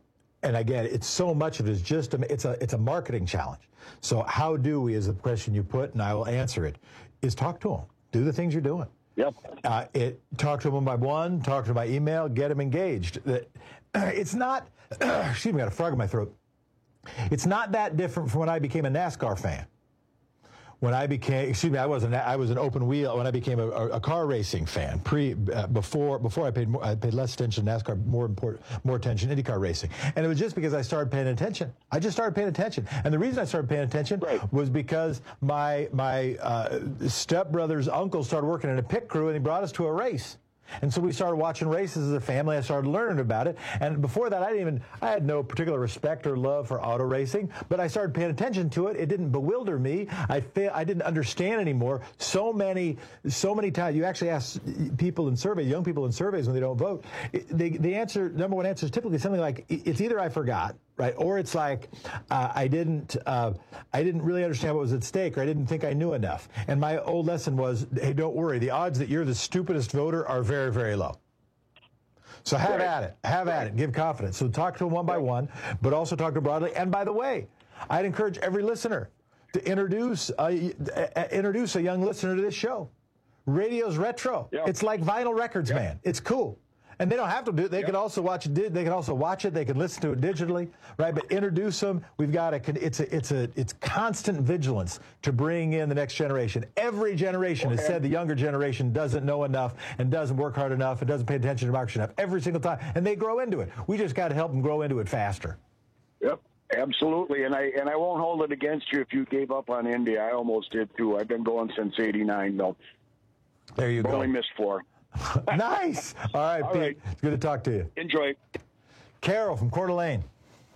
and again, it's so much of it is just a, it's a it's a marketing challenge. So how do we, is the question you put, and I will answer it, is talk to them. Do the things you're doing. Yep. Uh, it talk to them one by one. Talk to them by email. Get them engaged. That it's not. Excuse me, I got a frog in my throat. It's not that different from when I became a NASCAR fan. When I became, excuse me, I was an I was an open wheel when I became a, a car racing fan. Pre uh, before before I paid more, I paid less attention to NASCAR, more important, more attention to IndyCar racing, and it was just because I started paying attention. I just started paying attention, and the reason I started paying attention right. was because my my uh, stepbrother's uncle started working in a pit crew, and he brought us to a race. And so we started watching races as a family. I started learning about it. And before that, I didn't even, I had no particular respect or love for auto racing, but I started paying attention to it. It didn't bewilder me. I fa- I didn't understand anymore. So many, so many times, you actually ask people in surveys, young people in surveys when they don't vote, they, the answer, number one answer is typically something like, it's either I forgot, right? Or it's like, uh, I didn't, uh, I didn't really understand what was at stake, or I didn't think I knew enough. And my old lesson was, hey, don't worry. The odds that you're the stupidest voter are very, very low. So have right. at it. Have right. at it. Give confidence. So talk to them one by one, but also talk to them broadly. And by the way, I'd encourage every listener to introduce, uh, uh, introduce a young listener to this show. Radio's retro. Yep. It's like vinyl records, yep. man. It's cool. And they don't have to do it. They yep. can also watch it. They can also watch it. They can listen to it digitally, right? But introduce them. We've got a. It's a. It's a. It's constant vigilance to bring in the next generation. Every generation okay. has said the younger generation doesn't know enough and doesn't work hard enough and doesn't pay attention to democracy enough. Every single time, and they grow into it. We just got to help them grow into it faster. Yep, absolutely. And I and I won't hold it against you if you gave up on India. I almost did too. I've been going since eighty-nine, though. There you I've go. Only missed four. Nice. All right, All Pete. Right. It's good to talk to you. Enjoy. Carol from Coeur d'Alene.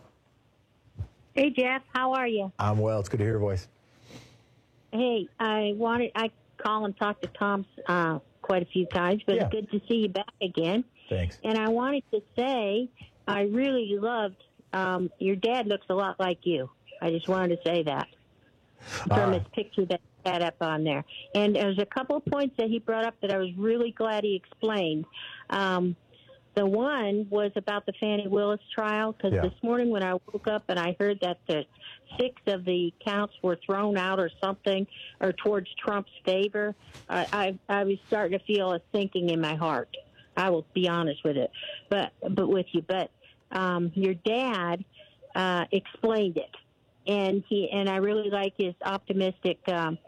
Hey, Jeff. How are you? I'm well. It's good to hear your voice. Hey, I wanted I call and talk to Tom uh, quite a few times, but yeah. it's good to see you back again. Thanks. And I wanted to say I really loved um, your dad looks a lot like you. I just wanted to say that from uh, his picture that that up on there. And there's a couple of points that he brought up that I was really glad he explained. Um, the one was about the Fani Willis trial, because yeah. this morning when I woke up and I heard that the six of the counts were thrown out or something, or towards Trump's favor, I, I, I was starting to feel a sinking in my heart. I will be honest with it, but but with you. But um, your dad uh, explained it. And he and I really like his optimistic, um,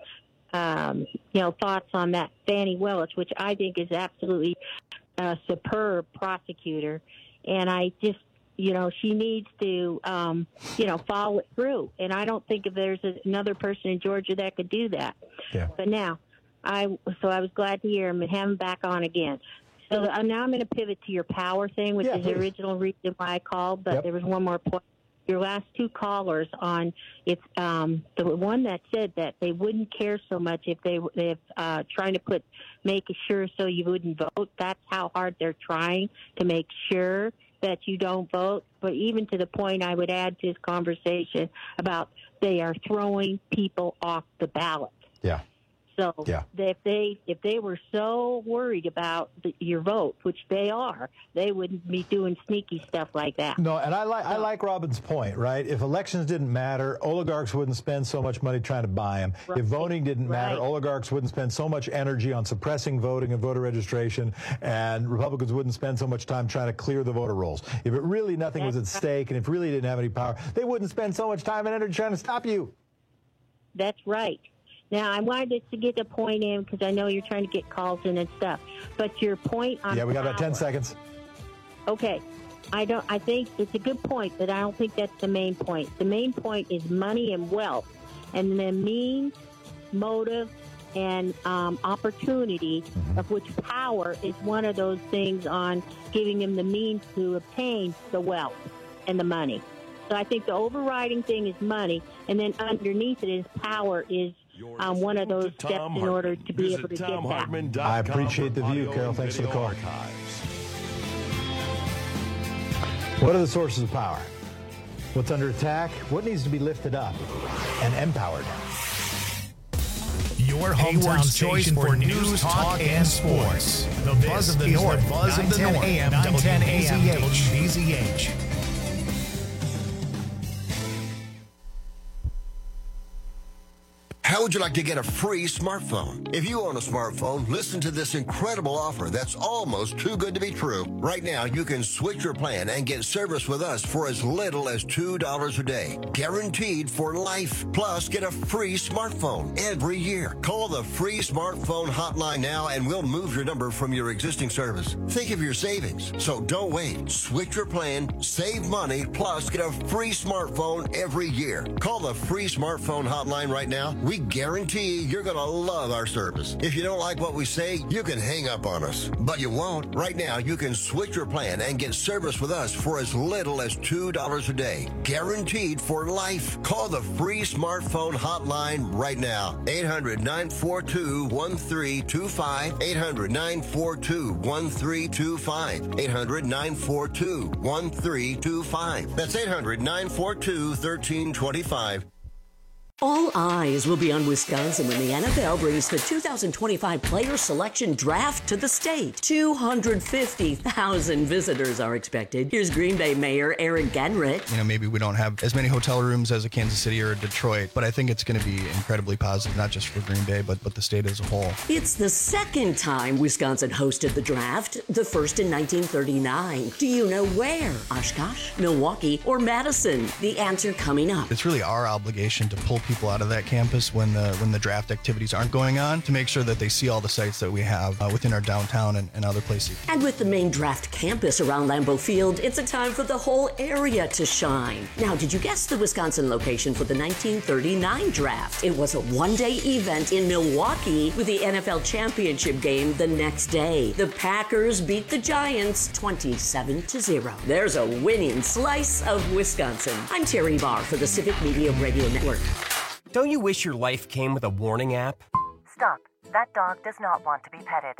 um, you know, thoughts on that Fani Willis, which I think is absolutely a superb prosecutor. And I just, you know, she needs to, um, you know, follow it through. And I don't think if there's another person in Georgia that could do that. Yeah. But now, I so I was glad to hear him and have him back on again. So uh, now I'm going to pivot to your power thing, which yeah, is please. the original reason why I called. But yep. there was one more point. Your last two callers on it's um, the one that said that they wouldn't care so much if they if uh, trying to put make sure so you wouldn't vote. That's how hard they're trying to make sure that you don't vote. But even to the point, I would add to this conversation about they are throwing people off the ballot. Yeah. So yeah. if they if they were so worried about the, your vote, which they are, they wouldn't be doing sneaky stuff like that. No, and I like I like Robin's point, right? If elections didn't matter, oligarchs wouldn't spend so much money trying to buy them. Right. If voting didn't matter, right. oligarchs wouldn't spend so much energy on suppressing voting and voter registration, and Republicans wouldn't spend so much time trying to clear the voter rolls. If it really nothing That's was at right. stake, and if really didn't have any power, they wouldn't spend so much time and energy trying to stop you. That's right. Now, I wanted to get the point in because I know you're trying to get calls in and stuff. But your point on Yeah, we got power, about ten seconds. Okay. I don't. I think it's a good point, but I don't think that's the main point. The main point is money and wealth. And the means, motive, and um, opportunity, mm-hmm. of which power is one of those things on giving them the means to obtain the wealth and the money. So I think the overriding thing is money, and then underneath it is power is um, one of those steps in order to be able to get that. I appreciate the view, Carol. Thanks for the call. What are the sources of power? What's under attack? What needs to be lifted up and empowered? Your hometown's choice for news, talk, and sports. The Buzz of the North. The Buzz of the North. nine ten A M W B Z H. How would you like to get a free smartphone? If you own a smartphone, listen to this incredible offer that's almost too good to be true. Right now, you can switch your plan and get service with us for as little as two dollars a day. Guaranteed for life. Plus, get a free smartphone every year. Call the free smartphone hotline now and we'll move your number from your existing service. Think of your savings. So don't wait. Switch your plan, save money, plus get a free smartphone every year. Call the free smartphone hotline right now. We guarantee you're going to love our service. If you don't like what we say, you can hang up on us. But you won't. Right now, you can switch your plan and get service with us for as little as two dollars a day. Guaranteed for life. Call the free smartphone hotline right now. eight hundred, nine four two, one three two five. eight hundred, nine four two, one three two five. eight hundred, nine four two, one three two five. That's eight hundred, nine four two, one three two five. All eyes will be on Wisconsin when the N F L brings the two thousand twenty-five Player Selection Draft to the state. two hundred fifty thousand visitors are expected. Here's Green Bay Mayor Eric Genrich. You know, maybe we don't have as many hotel rooms as a Kansas City or a Detroit, but I think it's going to be incredibly positive, not just for Green Bay, but, but the state as a whole. It's the second time Wisconsin hosted the draft, the first in nineteen thirty-nine. Do you know where? Oshkosh, Milwaukee, or Madison? The answer coming up. It's really our obligation to pull people out of that campus when the when the draft activities aren't going on to make sure that they see all the sites that we have uh, within our downtown and, and other places. And with the main draft campus around Lambeau Field, it's a time for the whole area to shine. Now, did you guess the Wisconsin location for the nineteen thirty-nine draft? It was a one-day event in Milwaukee with the N F L championship game the next day. The Packers beat the Giants twenty-seven to zero. There's a winning slice of Wisconsin. I'm Terry Barr for the Civic Media Radio Network. Don't you wish your life came with a warning app? Stop. That dog does not want to be petted.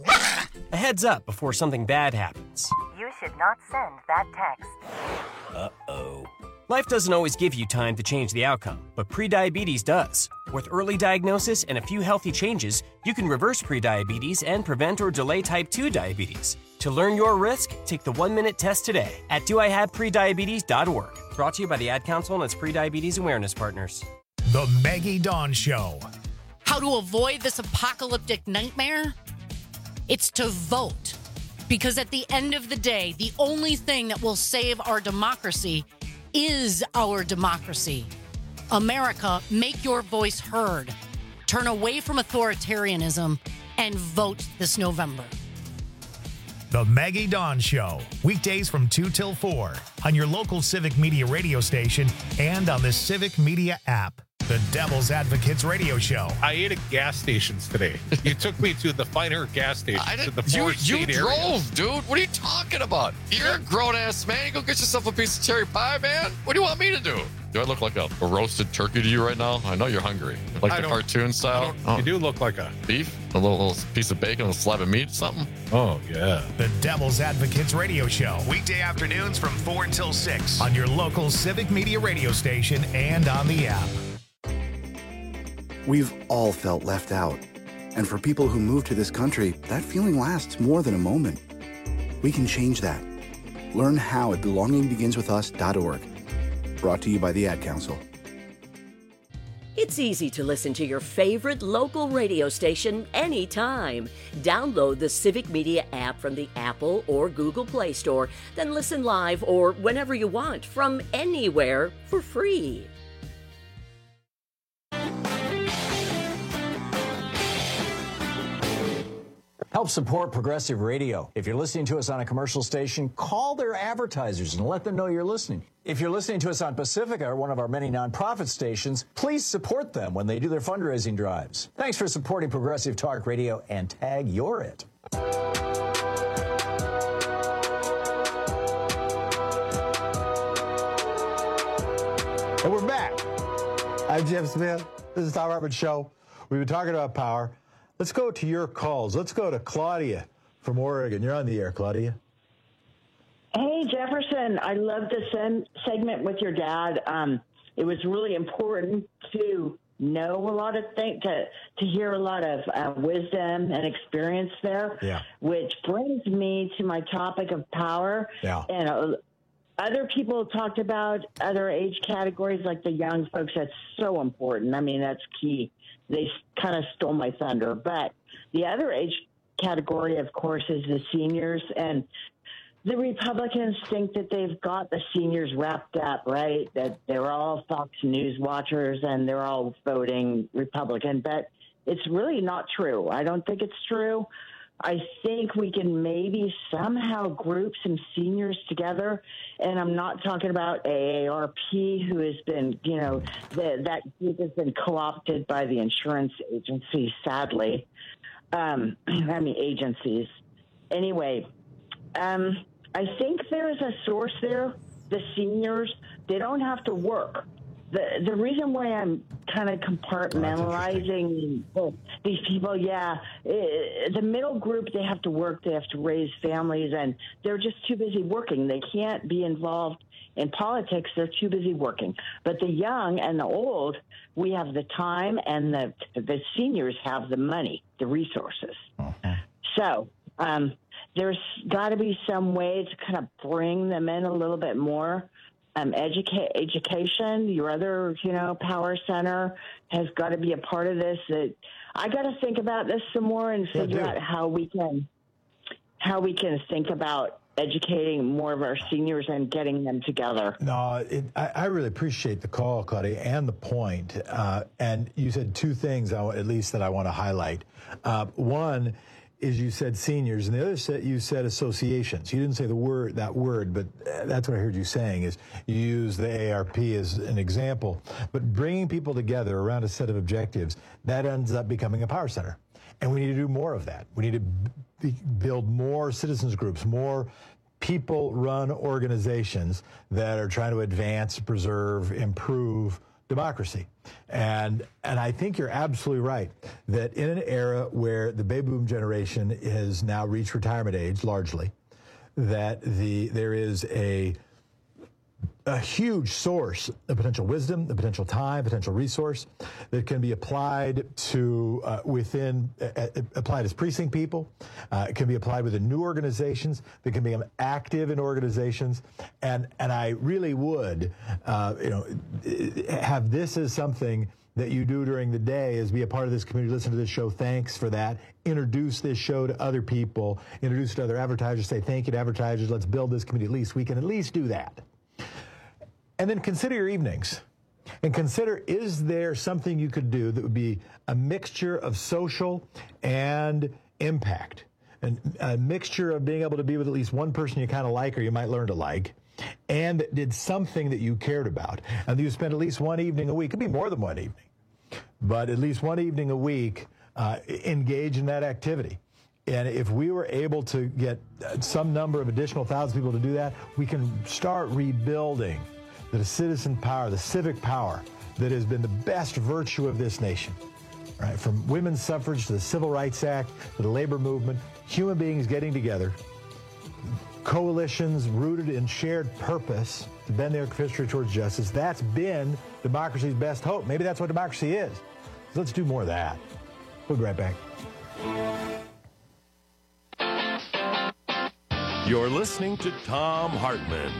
A heads up before something bad happens. You should not send that text. Uh-oh. Life doesn't always give you time to change the outcome, but prediabetes does. With early diagnosis and a few healthy changes, you can reverse prediabetes and prevent or delay type two diabetes. To learn your risk, take the one-minute test today at do I have prediabetes dot org. Brought to you by the Ad Council and its prediabetes awareness partners. The Maggie Dawn Show. How to avoid this apocalyptic nightmare? It's to vote. Because at the end of the day, the only thing that will save our democracy is our democracy. America, make your voice heard. Turn away from authoritarianism and vote this November. The Maggie Dawn Show. Weekdays from two till four on your local Civic Media radio station and on the Civic Media app. The Devil's Advocates radio show. I ate at gas stations today. You took me to the finer gas station. I to the you you area. drove, dude. What are you talking about? You're a grown-ass man. You go get yourself a piece of cherry pie, man. What do you want me to do? Do I look like a, a roasted turkey to you right now? I know you're hungry. Like I the cartoon style? Oh. You do look like a... Beef? A little, little piece of bacon, a slab of meat, something? Oh, yeah. The Devil's Advocates radio show. Weekday afternoons from four until six on your local Civic Media radio station and on the app. We've all felt left out. And for people who move to this country, that feeling lasts more than a moment. We can change that. Learn how at belonging begins with us dot org. Brought to you by the Ad Council. It's easy to listen to your favorite local radio station anytime. Download the Civic Media app from the Apple or Google Play Store, then listen live or whenever you want from anywhere for free. Help support Progressive Radio. If you're listening to us on a commercial station, call their advertisers and let them know you're listening. If you're listening to us on Pacifica, or one of our many nonprofit stations, please support them when they do their fundraising drives. Thanks for supporting Progressive Talk Radio and tag You're It. And we're back. I'm Jim Smith. This is the Tom Hartman Show. We've been talking about power. Let's go to your calls. Let's go to Claudia from Oregon. You're on the air, Claudia. Hey, Jefferson. I love this sem- segment with your dad. Um, it was really important to know a lot of things, to, to hear a lot of uh, wisdom and experience there, yeah. which brings me to my topic of power. Yeah. And a, other people talked about other age categories, like the young folks. That's so important. I mean, that's key. They kind of stole my thunder. But the other age category, of course, is the seniors. And the Republicans think that they've got the seniors wrapped up, right? That they're all Fox News watchers and they're all voting Republican. But it's really not true. I don't think it's true. I think we can maybe somehow group some seniors together. And I'm not talking about A A R P, who has been, you know, the, that group has been co-opted by the insurance agencies, sadly. Um, I mean, agencies. Anyway, um, I think there's a source there. The seniors, they don't have to work. The the reason why I'm kind of compartmentalizing oh, these people, yeah, it, the middle group, they have to work, they have to raise families, and they're just too busy working. They can't be involved in politics. They're too busy working. But the young and the old, we have the time, and the the seniors have the money, the resources. Uh-huh. So um, there's got to be some way to kind of bring them in a little bit more. Um, educate, education, your other, you know, power center has got to be a part of this. That I got to think about this some more and figure yeah, out how we can, how we can think about educating more of our seniors and getting them together. No, it, I, I really appreciate the call, Claudia, and the point. Uh, and you said two things, I, at least, that I want to highlight. Uh, one is you said seniors, and the other set you said associations. You didn't say the word that word, but that's what I heard you saying. Is you use the A A R P as an example, but bringing people together around a set of objectives, that ends up becoming a power center, and we need to do more of that. We need to b- build more citizens groups, more people-run organizations that are trying to advance, preserve, improve democracy. And and I think you're absolutely right that in an era where the baby boom generation has now reached retirement age largely, that the there is a a huge source of potential wisdom, the potential time, potential resource that can be applied to uh, within, uh, applied as precinct people. Uh, it can be applied within new organizations that can become active in organizations. And, and I really would, uh, you know, have this as something that you do during the day is be a part of this community, listen to this show. Thanks for that. Introduce this show to other people, introduce it to other advertisers, say thank you to advertisers. Let's build this community. At least we can at least do that. And then consider your evenings and consider, is there something you could do that would be a mixture of social and impact, and a mixture of being able to be with at least one person you kind of like or you might learn to like, and that did something that you cared about, and you spend at least one evening a week. It could be more than one evening, but at least one evening a week, uh, engage in that activity. And if we were able to get some number of additional thousand people to do that, we can start rebuilding the citizen power, the civic power that has been the best virtue of this nation, right? From women's suffrage to the Civil Rights Act to the labor movement, human beings getting together, coalitions rooted in shared purpose to bend their history towards justice. That's been democracy's best hope. Maybe that's what democracy is. So let's do more of that. We'll be right back. You're listening to Thom Hartmann.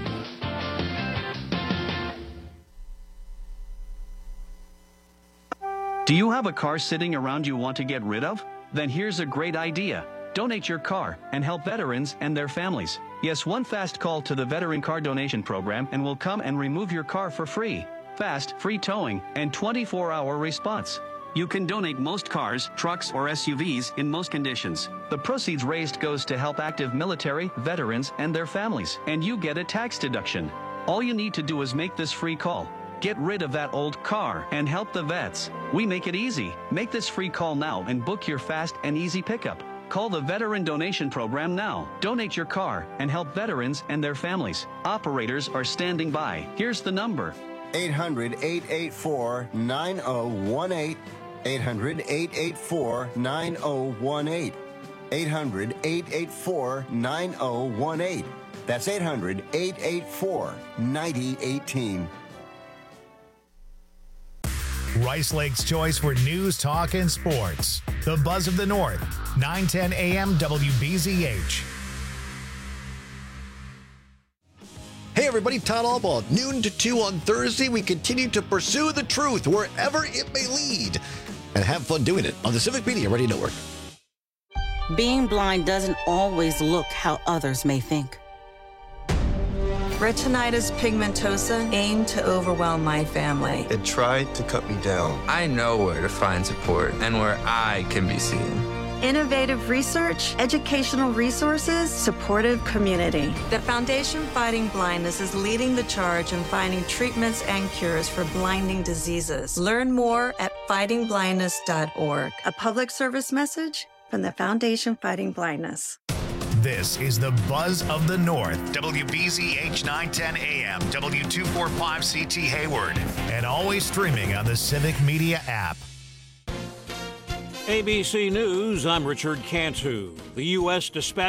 Do you have a car sitting around you want to get rid of? Then here's a great idea. Donate your car and help veterans and their families. Yes, one fast call to the Veteran Car Donation Program and we'll come and remove your car for free. Fast, free towing, and twenty-four hour response. You can donate most cars, trucks, or S U Vs in most conditions. The proceeds raised goes to help active military, veterans, and their families, and you get a tax deduction. All you need to do is make this free call. Get rid of that old car and help the vets. We make it easy. Make this free call now and book your fast and easy pickup. Call the Veteran Donation Program now. Donate your car and help veterans and their families. Operators are standing by. Here's the number. eight hundred, eight eight four, nine oh one eight. eight hundred, eight eight four, nine oh one eight. eight hundred, eight eight four, nine oh one eight. That's eight hundred, eight eight four, nine oh one eight. Rice Lake's choice for news, talk, and sports. The Buzz of the North, nine ten a.m. W B Z H. Hey, everybody, Todd Albaugh. Noon to two on Thursday, we continue to pursue the truth wherever it may lead and have fun doing it on the Civic Media Radio Network. Being blind doesn't always look how others may think. Retinitis pigmentosa aimed to overwhelm my family. It tried to cut me down. I know where to find support and where I can be seen. Innovative research, educational resources, supportive community. The Foundation Fighting Blindness is leading the charge in finding treatments and cures for blinding diseases. Learn more at fighting blindness dot org. A public service message from the Foundation Fighting Blindness. This is the Buzz of the North, W B Z H nine ten A M, W two forty-five C T Hayward, and always streaming on the Civic Media app. A B C News, I'm Richard Cantu. The U S dispatched